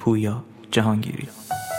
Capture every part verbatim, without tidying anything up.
پویا جهانگیری.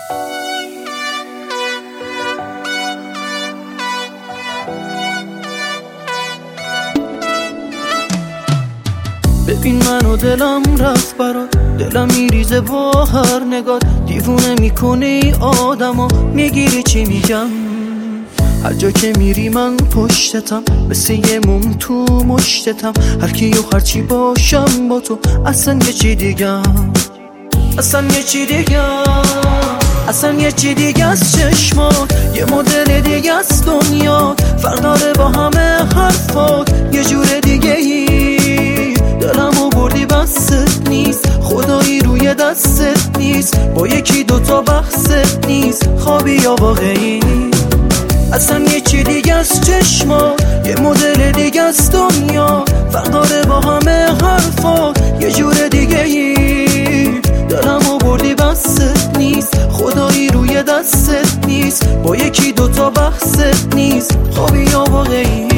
ببین منو دلم رفت برات، دلم میریزه با هر نگات، دیوونه میکنی آدمو، میگیری چی میگم. هر جا که میری من پشتتم، مثل یه موم تو مشتتم، هر کی و هر چی باشم با تو اصلا یه چی دیگم، اصلا یه چی دیگم، اصلا یه چی دیگه از چشمات، یه مدل دیگه از دنیات، فرق داره با همه حرفات، یه جور دیگه ای دلمو بردی بست نیست، خدایی روی دستت نیست، با یکی دوتا بحثت نیست، خوابی یا واقعی، اصلا یه چی دیگه از چشمات، یه مدل دیگه از دنیا، فرق داره با همه حرفات، یه جور دیگه ای دلمو بردی بست نیست، خدایی روی دستت نیست، با یکی دوتا بحثت نیست، خوابی یا واقعی.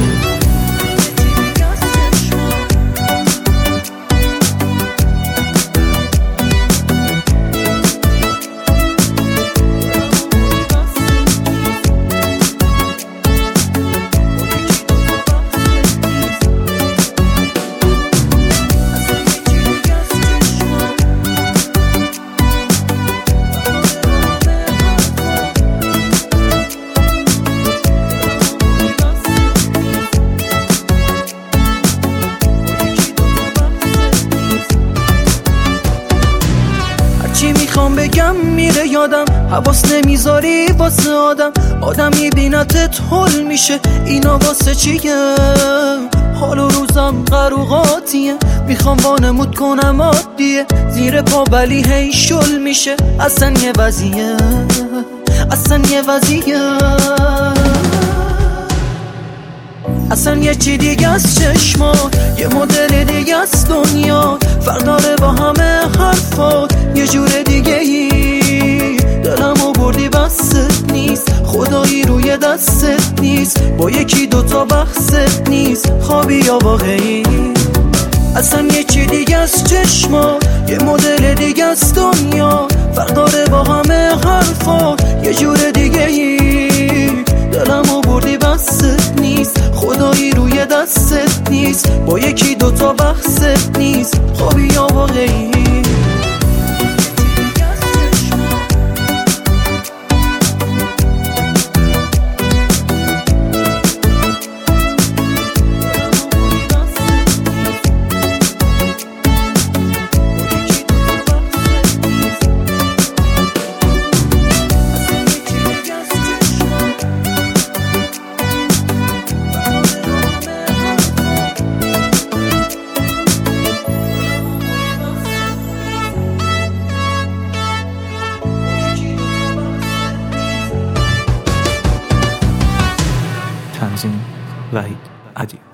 چی میخوام بگم میره یادم، حواس نمیذاری واسه آدم، آدم میبینتت هول میشه، اینا واسه چیه؟ حال و روزم قروقاتیه، میخوام وانمود کنم عادیه، زیر پا ولی هی شل میشه، اصلا یه وضعیه، اصلا یه وضعیه، اصلا یه چی دیگه از چشمات، یه مدل دیگه از دنیا، فرق داره با همه حرفات، یه جور دیگه ای دلمو بردی بست نیست، خدایی روی دستت نیست، با یکی دوتا بحثت نیست، خوابی یا واقعی، اصلا یه چی دیگه از چشمات، یه مدل دیگه از دنیا، فرق داره با همه حرفات، یه جور دیگه ای دلمو بردی بست نیست، خدایی روی دستت نیست، با یکی دوتا بحثت نیست، خوابی یا واقعی. تنظیم وحید عدی.